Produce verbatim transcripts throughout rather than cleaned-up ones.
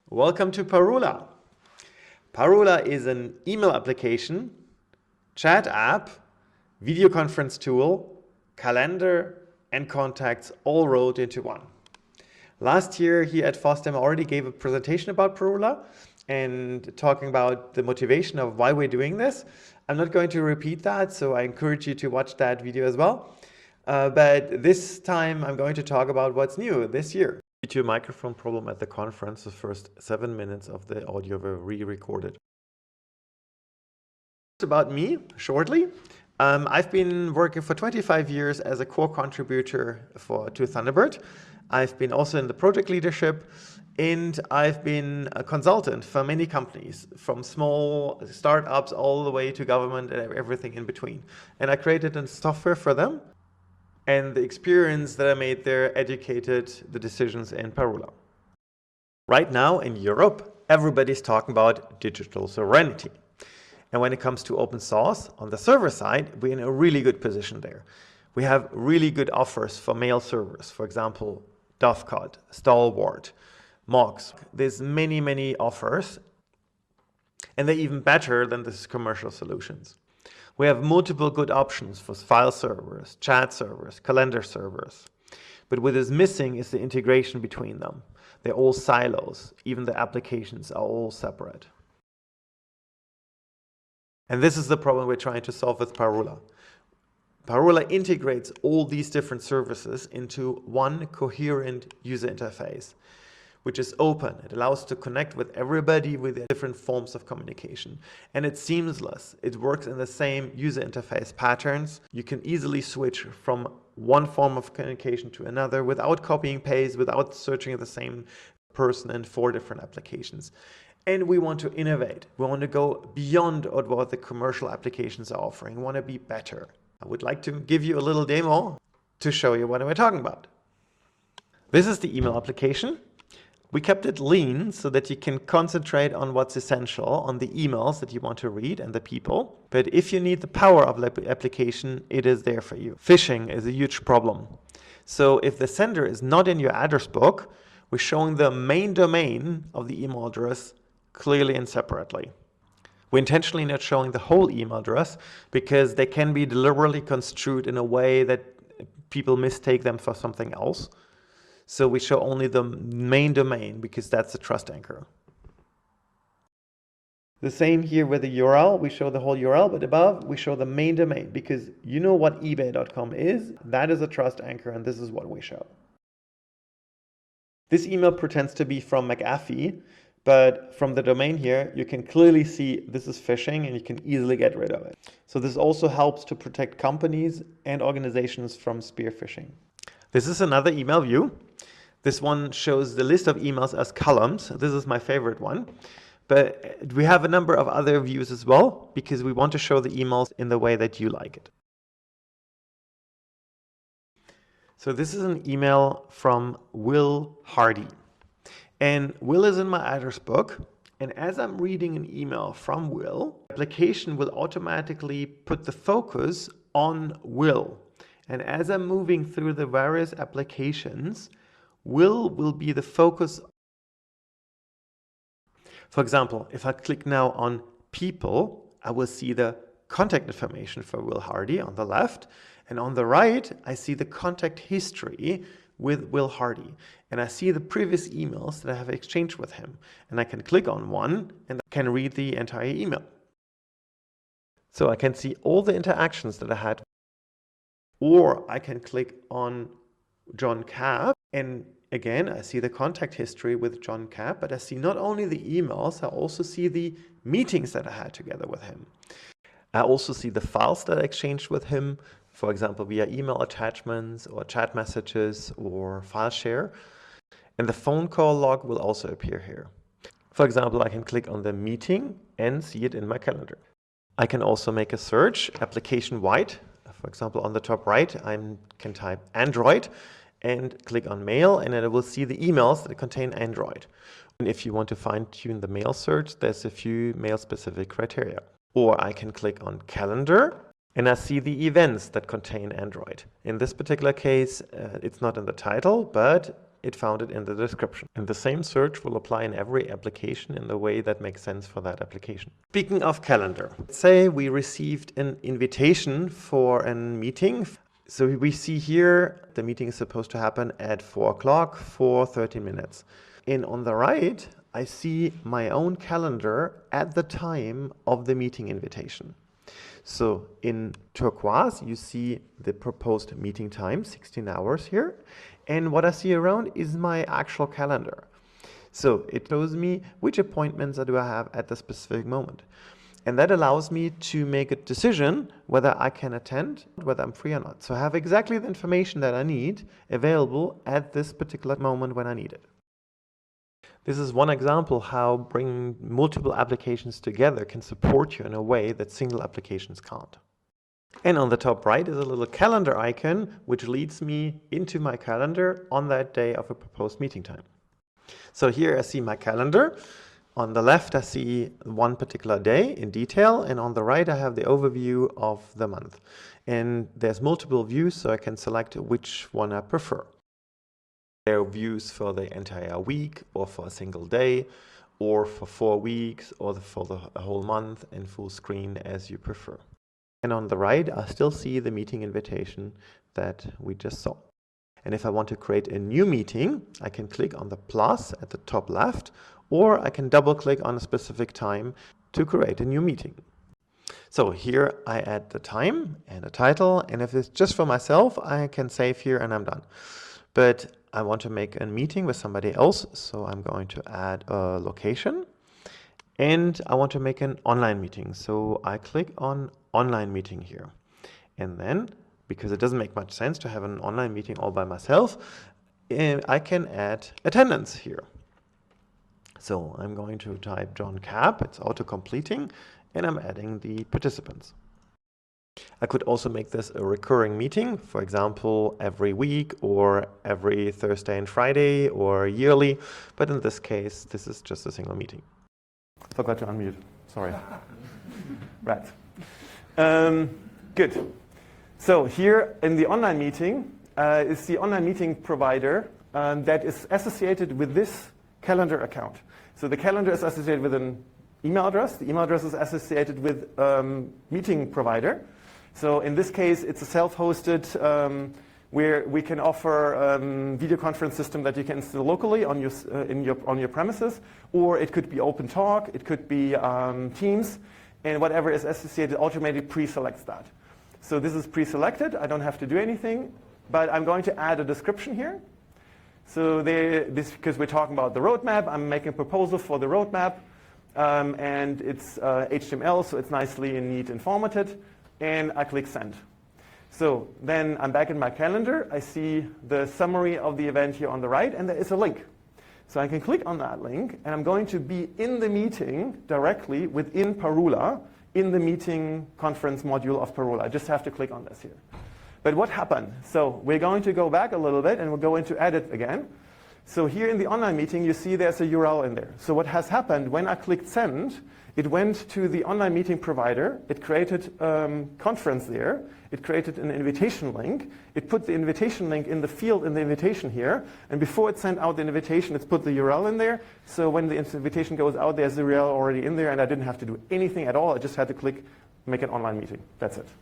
Welcome to Parula. Parula is an email application, chat app, video conference tool, calendar, and contacts all rolled into one. Last year here at FOSDEM I already gave a presentation about Parula and talking about the motivation of why we're doing this. I'm not going to repeat that, so I encourage you to watch that video as well. Uh, but this time I'm going to talk about what's new this year. Due to a microphone problem at the conference, the first seven minutes of the audio were re-recorded. About me, shortly. Um, I've been working for twenty-five years as a core contributor for to Thunderbird. I've been also in the project leadership, and I've been a consultant for many companies, from small startups all the way to government and everything in between. And I created a software for them. And the experience that I made there educated the decisions in Parula. Right now in Europe, everybody's talking about digital sovereignty. And when it comes to open source, on the server side, we're in a really good position there. We have really good offers for mail servers, for example, Dovecot, Stalwart, Mox. There's many, many offers, and they're even better than the commercial solutions. We have multiple good options for file servers, chat servers, calendar servers. But what is missing is the integration between them. They're all silos. Even the applications are all separate. And this is the problem we're trying to solve with Parula. Parula integrates all these different services into one coherent user interface, which is open. It allows to connect with everybody with different forms of communication. And it's seamless. It works in the same user interface patterns. You can easily switch from one form of communication to another without copying paste, without searching the same person in four different applications. And we want to innovate. We want to go beyond what the commercial applications are offering. We want to be better. I would like to give you a little demo to show you what we're talking about. This is the email application. We kept it lean so that you can concentrate on what's essential, on the emails that you want to read and the people. But if you need the power of the application, it is there for you. Phishing is a huge problem. So if the sender is not in your address book, we're showing the main domain of the email address clearly and separately. We're intentionally not showing the whole email address because they can be deliberately construed in a way that people mistake them for something else. So we show only the main domain because that's the trust anchor. The same here with the U R L. We show the whole U R L, but above we show the main domain because you know what eBay dot com is. That is a trust anchor, and this is what we show. This email pretends to be from McAfee, but from the domain here, you can clearly see this is phishing and you can easily get rid of it. So this also helps to protect companies and organizations from spear phishing. This is another email view. This one shows the list of emails as columns. This is my favorite one. But we have a number of other views as well because we want to show the emails in the way that you like it. So this is an email from Will Hardy. And Will is in my address book. And as I'm reading an email from Will, the application will automatically put the focus on Will. And as I'm moving through the various applications, Will will be the focus. For example, if I click now on people, I will see the contact information for Will Hardy on the left. And on the right, I see the contact history with Will Hardy. And I see the previous emails that I have exchanged with him. And I can click on one and I can read the entire email. So I can see all the interactions that I had. Or I can click on John Capp, and again, I see the contact history with John Capp, but I see not only the emails, I also see the meetings that I had together with him. I also see the files that I exchanged with him, for example, via email attachments or chat messages or file share. And the phone call log will also appear here. For example, I can click on the meeting and see it in my calendar. I can also make a search application-wide. For example, on the top right, I can type Android and click on mail, and then I will see the emails that contain Android. And if you want to fine-tune the mail search, there's a few mail-specific criteria. Or I can click on calendar, and I see the events that contain Android. In this particular case, uh, it's not in the title, but it found it in the description. And the same search will apply in every application in the way that makes sense for that application. Speaking of calendar, let's say we received an invitation for a meeting. So we see here the meeting is supposed to happen at four o'clock for thirty minutes. And on the right, I see my own calendar at the time of the meeting invitation. So in turquoise, you see the proposed meeting time, sixteen hours here. And what I see around is my actual calendar. So it shows me which appointments do I have at the specific moment. And that allows me to make a decision whether I can attend, whether I'm free or not. So I have exactly the information that I need available at this particular moment when I need it. This is one example how bringing multiple applications together can support you in a way that single applications can't. And on the top right is a little calendar icon which leads me into my calendar on that day of a proposed meeting time. So here I see my calendar. On the left I see one particular day in detail, and on the right I have the overview of the month. And there's multiple views, so I can select which one I prefer. There are views for the entire week, or for a single day, or for four weeks, or for the whole month in full screen as you prefer. And on the right, I still see the meeting invitation that we just saw. And if I want to create a new meeting, I can click on the plus at the top left, or I can double click on a specific time to create a new meeting. So here I add the time and a title, and if it's just for myself, I can save here and I'm done. But I want to make a meeting with somebody else, so I'm going to add a location. And I want to make an online meeting, so I click on online meeting here. And then, because it doesn't make much sense to have an online meeting all by myself, I can add attendance here. So I'm going to type John Cap, it's auto-completing, and I'm adding the participants. I could also make this a recurring meeting, for example, every week or every Thursday and Friday or yearly, but in this case, this is just a single meeting. Forgot to unmute, sorry. Right. Um, good. So here in the online meeting uh, is the online meeting provider um, that is associated with this calendar account. So the calendar is associated with an email address. The email address is associated with um, meeting provider. So in this case, it's a self-hosted um, where we can offer um, video conference system that you can install locally on your, uh, in your, on your premises, or it could be OpenTalk, it could be um, Teams, and whatever is associated automatically pre-selects that. So this is pre-selected, I don't have to do anything, but I'm going to add a description here. So they, this, because we're talking about the roadmap, I'm making a proposal for the roadmap, um, and it's uh, H T M L, so it's nicely and neat and formatted. And I click send. So then I'm back in my calendar. I see the summary of the event here on the right, and there is a link. So I can click on that link, and I'm going to be in the meeting directly within Parula, in the meeting conference module of Parula. I just have to click on this here. But what happened? So we're going to go back a little bit, and we'll go into edit again. So here in the online meeting, you see there's a U R L in there. So what has happened, when I clicked send, it went to the online meeting provider, it created a um, conference there, it created an invitation link, it put the invitation link in the field in the invitation here, and before it sent out the invitation, it's put the U R L in there, so when the invitation goes out, there's the U R L already in there, and I didn't have to do anything at all, I just had to click make an online meeting, that's it.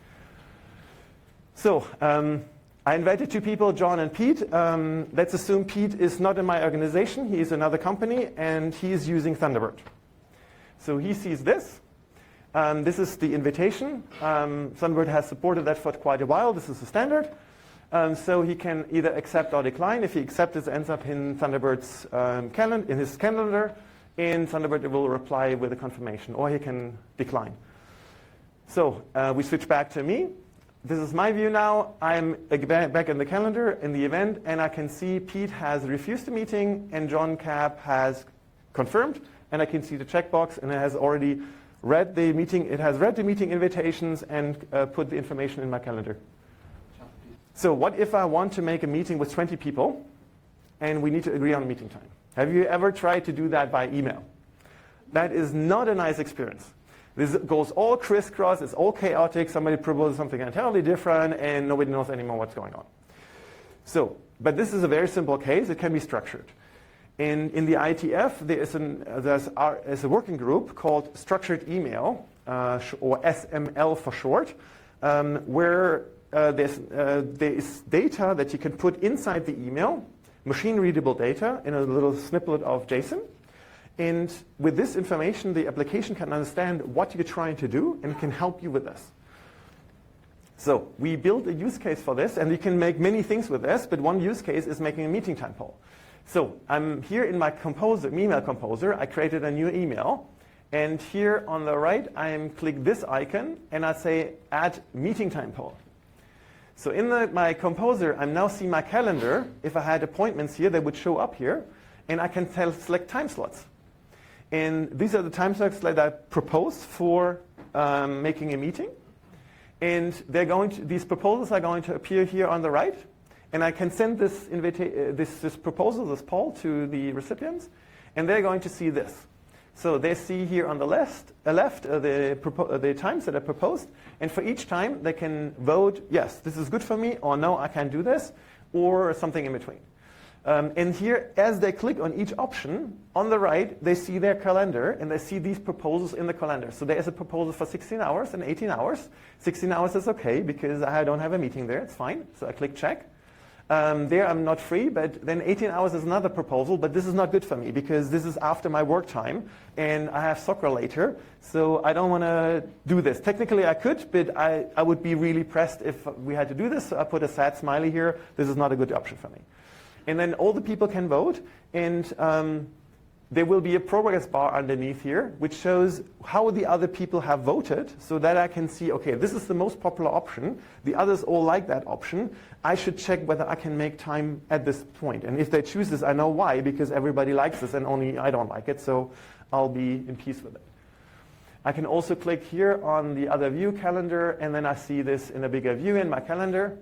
So, um, I invited two people, John and Pete. Um, let's assume Pete is not in my organization, he is another company, and he is using Thunderbird. So he sees this. Um, this is the invitation. Um, Thunderbird has supported that for quite a while. This is the standard. Um, so he can either accept or decline. If he accepts, it ends up in Thunderbird's um, calendar, in his calendar. In Thunderbird, it will reply with a confirmation, or he can decline. So uh, we switch back to me. This is my view now. I'm back in the calendar, in the event, and I can see Pete has refused the meeting, and John Cap has confirmed. And I can see the checkbox, and it has already read the meeting. It has read the meeting invitations and uh, put the information in my calendar. So what if I want to make a meeting with twenty people, and we need to agree on a meeting time? Have you ever tried to do that by email? That is not a nice experience. This goes all crisscross. It's all chaotic. Somebody proposes something entirely different, and nobody knows anymore what's going on. So but this is a very simple case. It can be structured. In, in the I E T F, there is, an, uh, there's, our, there's a working group called Structured Email, uh, or S M L for short, um, where uh, there's, uh, there is data that you can put inside the email, machine-readable data in a little snippet of JSON. And with this information, the application can understand what you're trying to do and can help you with this. So we built a use case for this, and you can make many things with this, but one use case is making a meeting time poll. So I'm here in my composer, email composer. I created a new email. And here on the right, I click this icon, and I say add meeting time poll. So in the, my composer, I now see my calendar. If I had appointments here, they would show up here. And I can tell, select time slots. And these are the time slots that I proposed for um, making a meeting. And they're going to, these proposals are going to appear here on the right. And I can send this, invita- uh, this, this proposal, this poll, to the recipients. And they're going to see this. So they see here on the left, uh, left uh, the, propo- uh, the times that are proposed. And for each time, they can vote, yes, this is good for me, or no, I can't do this, or something in between. Um, and here, as they click on each option, on the right, they see their calendar, and they see these proposals in the calendar. So there is a proposal for sixteen hours and eighteen hours. sixteen hours is OK, because I don't have a meeting there. It's fine. So I click check. Um, there I'm not free, but then eighteen hours is another proposal, but this is not good for me because this is after my work time and I have soccer later, so I don't want to do this. Technically I could, but I, I would be really pressed if we had to do this, so I put a sad smiley here. This is not a good option for me. And then all the people can vote, and um, there will be a progress bar underneath here, which shows how the other people have voted, so that I can see, okay, this is the most popular option. The others all like that option. I should check whether I can make time at this point. And if they choose this, I know why, because everybody likes this and only I don't like it, so I'll be in peace with it. I can also click here on the other view calendar, and then I see this in a bigger view in my calendar.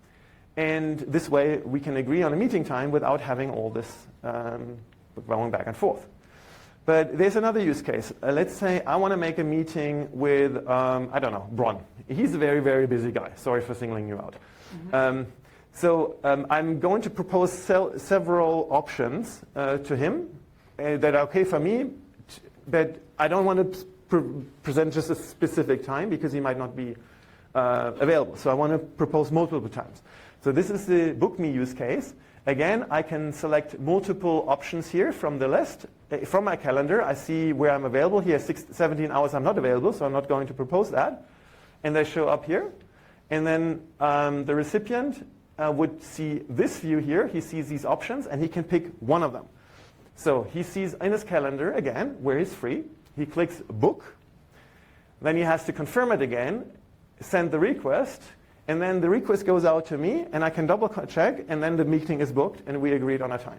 And this way, we can agree on a meeting time without having all this um, going back and forth. But there's another use case. Uh, let's say I want to make a meeting with, um, I don't know, Bron. He's a very, very busy guy. Sorry for singling you out. Mm-hmm. um, so um, I'm going to propose se- several options uh, to him uh, that are OK for me, but I don't want to pre- present just a specific time because he might not be uh, available. So I want to propose multiple times. So this is the Book Me use case. Again, I can select multiple options here from the list. From my calendar, I see where I'm available. Here, six, seventeen hours I'm not available, so I'm not going to propose that. And they show up here. And then um, the recipient uh, would see this view here. He sees these options, and he can pick one of them. So he sees in his calendar, again, where he's free. He clicks Book. Then he has to confirm it again, send the request. And then the request goes out to me, and I can double check, and then the meeting is booked, and we agreed on a time.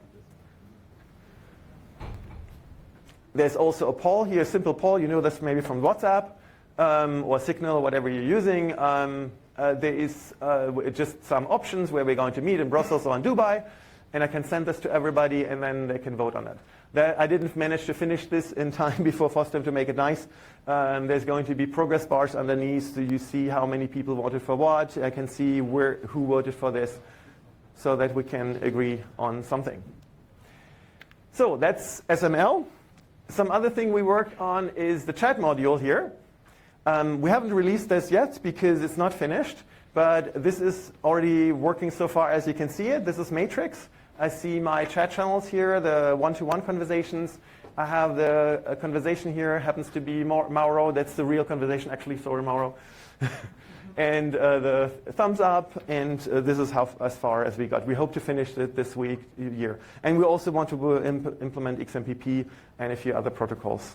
There's also a poll here, a simple poll. You know this maybe from WhatsApp um, or Signal, whatever you're using. Um, uh, there is uh, just some options where we're going to meet in Brussels or in Dubai, and I can send this to everybody, and then they can vote on it. That, I didn't manage to finish this in time before FOSDEM to make it nice. Um, there's going to be progress bars underneath, so you see how many people voted for what. I can see where who voted for this, so that we can agree on something. So that's S M L. Some other thing we worked on is the chat module here. Um, we haven't released this yet because it's not finished, but this is already working so far as you can see it. This is Matrix. I see my chat channels here, the one-to-one conversations. I have the uh, conversation here, happens to be Mauro. That's the real conversation, actually, sorry, Mauro. And uh, the thumbs up, and uh, this is how as far as we got. We hope to finish it this week, year. And we also want to uh, imp- implement X M P P and a few other protocols.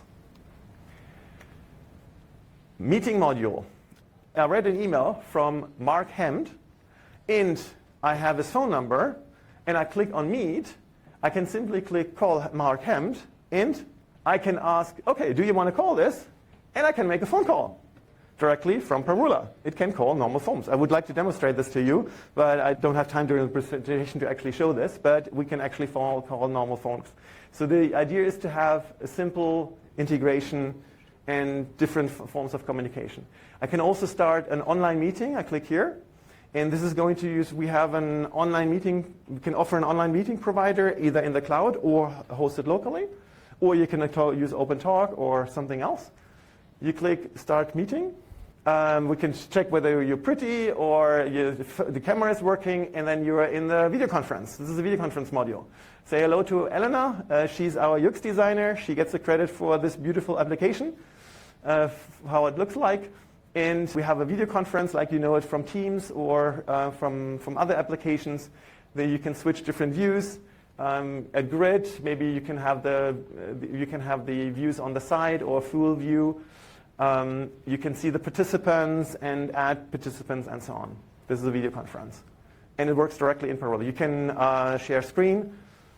Meeting module. I read an email from Mark Hemd, and I have his phone number, and I click on Meet. I can simply click Call Mark Hemd, and I can ask, OK, do you want to call this? And I can make a phone call directly from Parula. It can call normal phones. I would like to demonstrate this to you, but I don't have time during the presentation to actually show this, but we can actually call, call normal phones. So the idea is to have a simple integration and different f- forms of communication. I can also start an online meeting. I click here, And this is going to use, we have an online meeting, we can offer an online meeting provider either in the cloud or hosted locally, or you can use OpenTalk or something else. You click Start Meeting. Um, we can check whether you're pretty or you, the camera is working, and then you're in the video conference. This is a video conference module. Say hello to Elena. Uh, she's our U X designer. She gets the credit for this beautiful application, uh, how it looks like. And we have a video conference like you know it from Teams or uh, from, from other applications. There you can switch different views. Um, a grid, maybe you can have the uh, you can have the views on the side or full view. Um, you can see the participants and add participants and so on. This is a video conference. And it works directly in Parola. You can uh, share screen,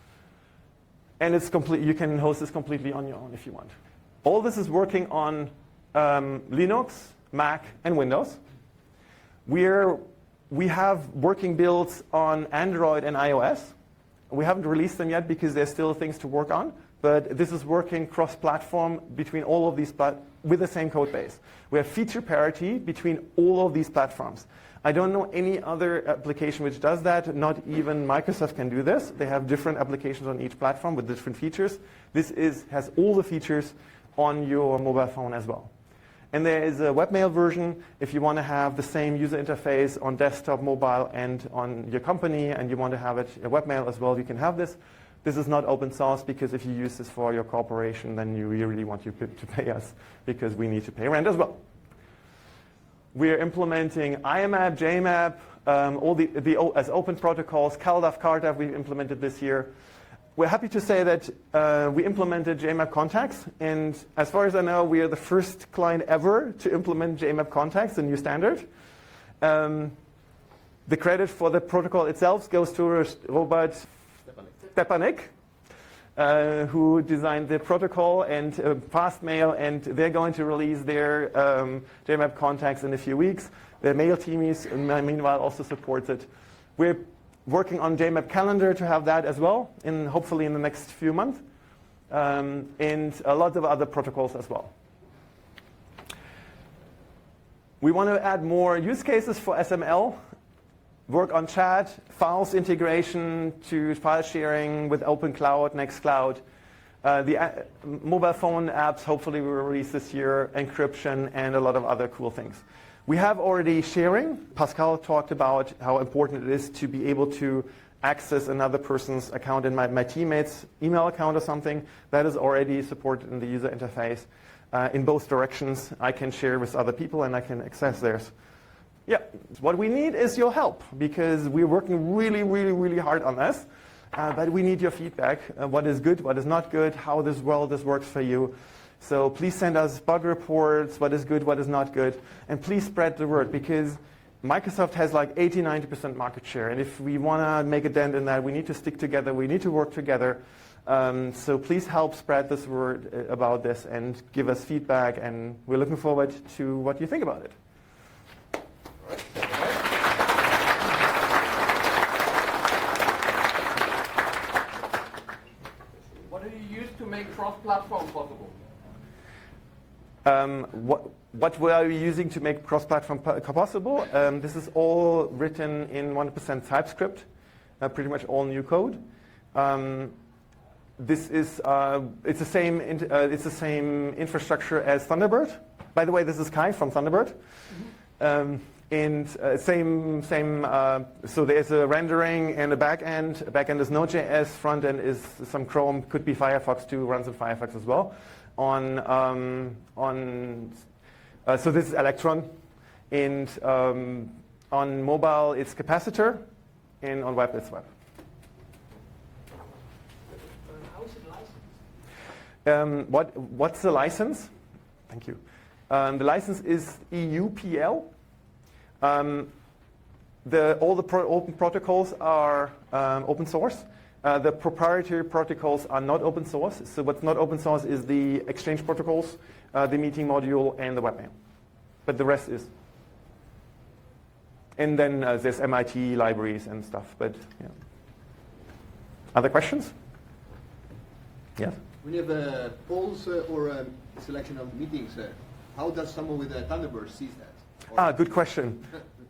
and it's complete. You can host this completely on your own if you want. All this is working on um, Linux, Mac, and Windows. We're, we have working builds on Android and iOS. We haven't released them yet because there's still things to work on, but this is working cross-platform between all of these plat with the same code base. We have feature parity between all of these platforms. I don't know any other application which does that. Not even Microsoft can do this. They have different applications on each platform with different features. This is, has all the features on your mobile phone as well. And there is a webmail version if you want to have the same user interface on desktop, mobile, and on your company, and you want to have it a webmail as well, you can have this. This is not open source because if you use this for your corporation, then you really want you to pay us because we need to pay rent as well. We're implementing I M A P, J M A P, um, all the, the as open protocols. CalDAV, CardDAV we've implemented this year. We're happy to say that uh, we implemented J M A P contacts, and as far as I know, we are the first client ever to implement J M A P contacts, the new standard. Um, the credit for the protocol itself goes to Robert Stepanek, uh, who designed the protocol and uh, Fastmail, and they're going to release their um, J M A P contacts in a few weeks. The mail team is, meanwhile, also supports it. We're working on J M A P calendar to have that as well, in hopefully in the next few months, um, and a lot of other protocols as well. We want to add more use cases for S M L, work on chat, files integration to file sharing with OpenCloud, Nextcloud. Uh, the uh, mobile phone apps hopefully we will release this year, encryption, and a lot of other cool things. We have already sharing. Pascal talked about how important it is to be able to access another person's account in my, my teammate's email account or something. That is already supported in the user interface. Uh, in both directions, I can share with other people and I can access theirs. Yeah, what we need is your help because we're working really, really, really hard on this. Uh, but we need your feedback. Uh, what is good, what is not good, how this well this works for you. So please send us bug reports, what is good, what is not good, and please spread the word because Microsoft has like eighty, ninety percent market share, and if we want to make a dent in that, we need to stick together, we need to work together. Um, so please help spread this word about this and give us feedback, and we're looking forward to what you think about it. What do you use to make cross-platform possible? Um, what, what were we using to make cross-platform possible? Um, this is all written in one hundred percent TypeScript, uh, pretty much all new code. Um, this is uh, it's the same in, uh, it's the same infrastructure as Thunderbird. By the way, this is Kai from Thunderbird. Mm-hmm. um, and uh, same same. Uh, so there's a rendering and a backend. A backend is Node.js. Front end is some Chrome. Could be Firefox too. Runs in Firefox as well. On um, on uh, so this is Electron, and um, on mobile it's Capacitor, and on web it's web. How is it licensed? Um, what what's the license? Thank you. Um, the license is E U P L. Um, the all the pro open protocols are um, open source. Uh, the proprietary protocols are not open source. So what's not open source is the Exchange protocols, uh, the meeting module, and the webmail. But the rest is. And then uh, there's M I T libraries and stuff. But yeah. Other questions? Yes. When you have uh, polls uh, or a selection of meetings, uh, how does someone with a Thunderbird sees that? Or Ah, good question.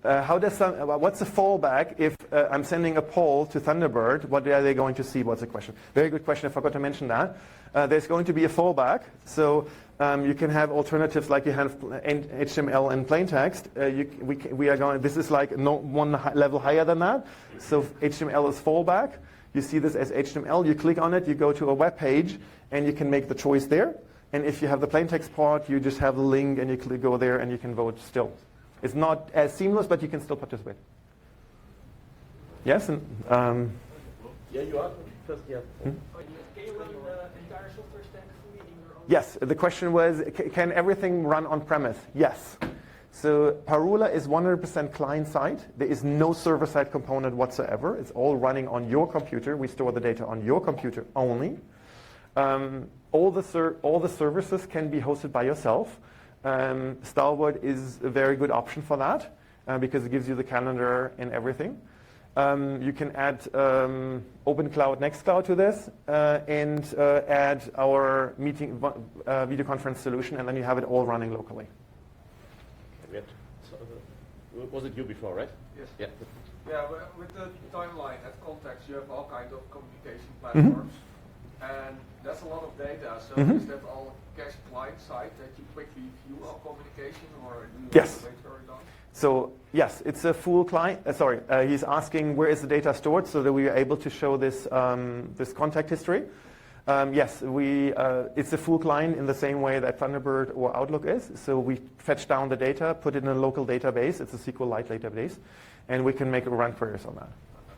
uh, how does some, uh, what's the fallback if uh, I'm sending a poll to Thunderbird? What are they going to see? What's the question? Very good question. I forgot to mention that. Uh, there's going to be a fallback. So um, you can have alternatives like you have H T M L and plain text. Uh, you, we, we are going. This is like no, one hi- level higher than that. So H T M L is fallback. You see this as H T M L. You click on it. You go to a web page, and you can make the choice there. And if you have the plain text part, you just have the link, and you click, go there, and you can vote still. It's not as seamless, but you can still participate. Yes? And, um, yeah, you are. First, yeah. Hmm? Can you run the entire software stack fully in your own? Yes. The question was, c- can everything run on-premise? Yes. So Parula is one hundred percent client-side. There is no server-side component whatsoever. It's all running on your computer. We store the data on your computer only. Um, all, the ser- all the services can be hosted by yourself. Um, Stalwart is a very good option for that uh, because it gives you the calendar and everything. Um, you can add um, OpenCloud Nextcloud to this uh, and uh, add our meeting uh, video conference solution, and then you have it all running locally. We had, so, uh, was it you before, right? Yes. Yeah. Yeah, well, with the timeline at Context, you have all kinds of communication platforms. Mm-hmm. And that's a lot of data. So mm-hmm. is that all cached client side that you quickly view all communication, or do you yes. have to wait for it done? So yes, it's a full client. Uh, sorry, uh, he's asking where is the data stored so that we are able to show this um, this contact history. Um, yes, we. Uh, it's a full client in the same way that Thunderbird or Outlook is. So we fetch down the data, put it in a local database. It's a SQLite database, and we can make run queries on that.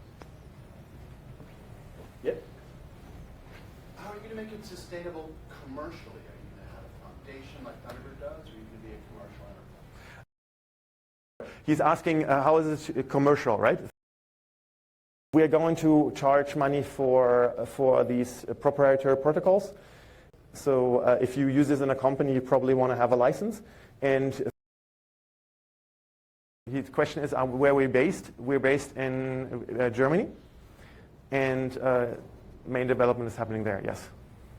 Yeah. How are you going to make it sustainable commercially? Are you going to have a foundation like Thunderbird does, or are you going to be a commercial enterprise? He's asking uh, how is it commercial, right? We are going to charge money for uh, for these uh, proprietary protocols. So uh, if you use this in a company, you probably want to have a license. And his question is, uh, where we're based? We're based in uh, Germany, and uh, main development is happening there. Yes.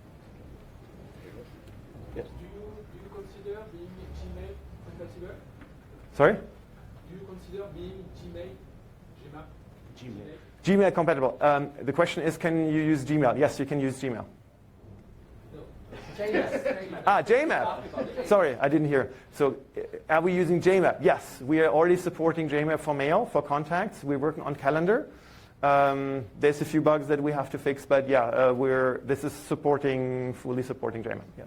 Do you, do you consider being Gmail compatible? Sorry? Do you consider being Gmail? Gmail? Gmail. Gmail compatible. Um, the question is, can you use Gmail? Yes, you can use Gmail. No. JMap. Ah, JMap. Sorry, I didn't hear. So uh, are we using JMap? Yes, we are already supporting JMap for mail, for contacts. We're working on calendar. Um, there's a few bugs that we have to fix, but yeah, uh, we're this is supporting, fully supporting JMap, yes.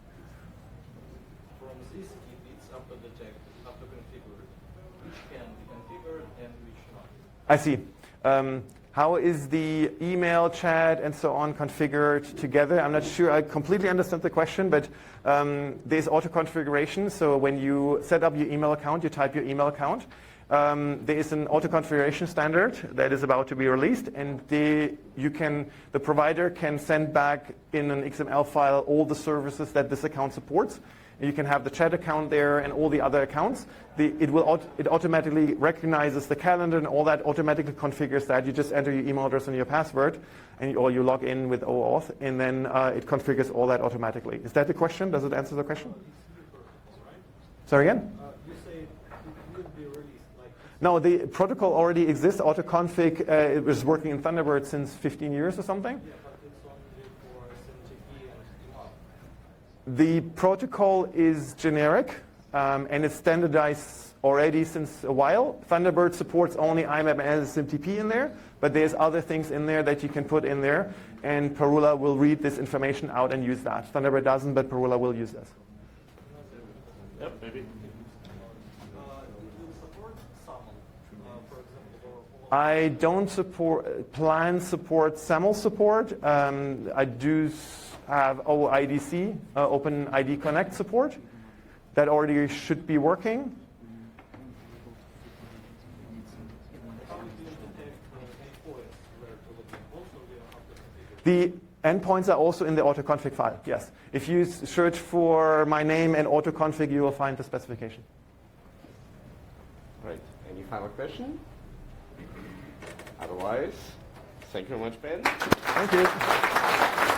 From this kit, it's auto detect, auto configured. Which can be configured and which not. I see. Um, how is the email, chat, and so on configured together? I'm not sure I completely understand the question, but um, there's auto configuration. So when you set up your email account, you type your email account. Um, there is an auto configuration standard that is about to be released, and the, you can, the provider can send back in an X M L file all the services that this account supports. You can have the chat account there and all the other accounts. The, it will aut- it automatically recognizes the calendar, and all that automatically configures that. You just enter your email address and your password, and you, or you log in with OAuth, and then uh, it configures all that automatically. Is that the question? Does it answer the question? Sorry again? Uh, you say it will be released like No, the protocol already exists. Autoconfig uh, it was working in Thunderbird since fifteen years or something. yeah, but it's only for S M T P and D M A P. The protocol is generic, um, and it's standardized already since a while. Thunderbird supports only I M A P and S M T P in there, but there's other things in there that you can put in there, and Parula will read this information out and use that. Thunderbird doesn't, but Parula will use this. Yep, maybe. Uh, do you support SAML, uh, for example, or I don't support plan support SAML support. Um, I do s- have O I D C, uh, Open I D Connect support. That already should be working. how do you detect uh, endpoints where to look in? Also, they are auto configured. The endpoints are also in the autoconfig file, yes. If you s- search for my name and autoconfig, you will find the specification. Right. Any final question? Otherwise, thank you very much, Ben. Thank you.